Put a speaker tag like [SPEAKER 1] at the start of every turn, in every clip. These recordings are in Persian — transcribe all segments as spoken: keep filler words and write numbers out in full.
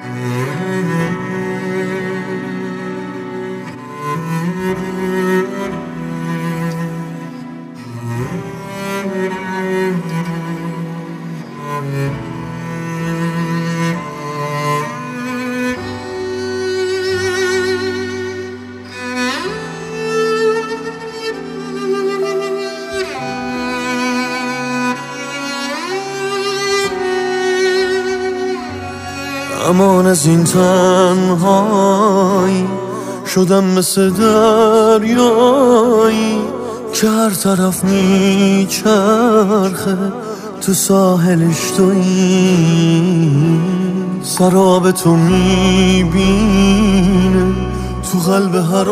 [SPEAKER 1] امان از این تنهایی شدم مثل دریایی که هر طرف میچرخه تو ساحلش تویی، سراب تو میبینه تو قلب هر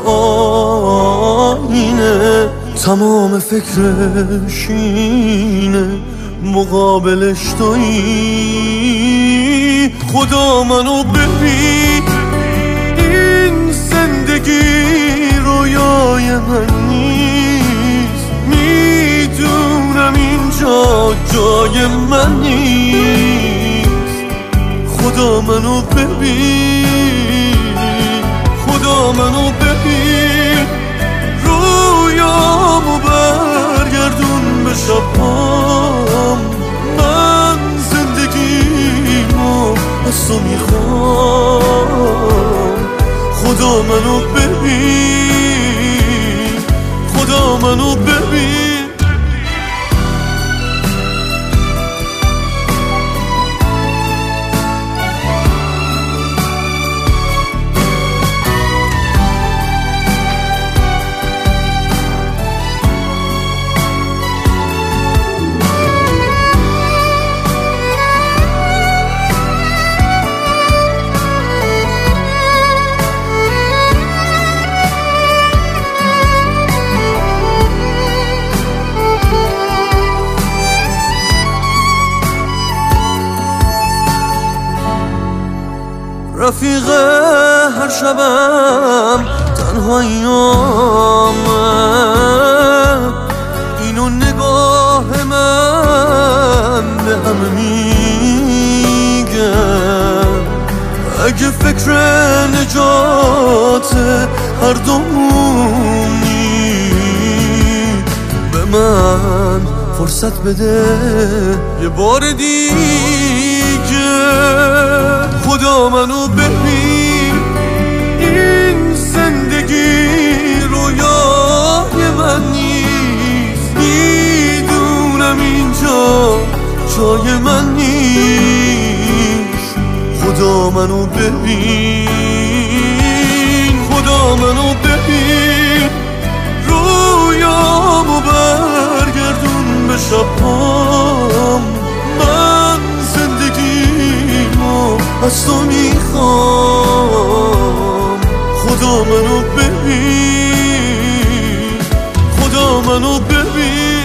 [SPEAKER 1] آینه، تمام فکرش اینه مقابلش تویی. خدا منو ببین، این زندگی رویای من نیست، میدونم اینجا جای من نیست. خدا منو ببین، خدا منو ببین، رویامو برگردون به شبام. من زندگیمو از تو میخوام. خدا منو ببین، خدا منو ببین. رفیق هر شبم تنهاییامه، اینو نگاه من به همه میگه. اگه فکر نجات هر دومونی، به من فرصت بده یه بار دیگه. خدا منو ببین، این زندگی رویای من نیست، میدونم اینجا جای من نیست. خدا منو ببین، خدا منو ببین، رویامو برگردون به شبام. من زندگیمو از تو میخوام. خدا منو ببین، خدا منو ببین.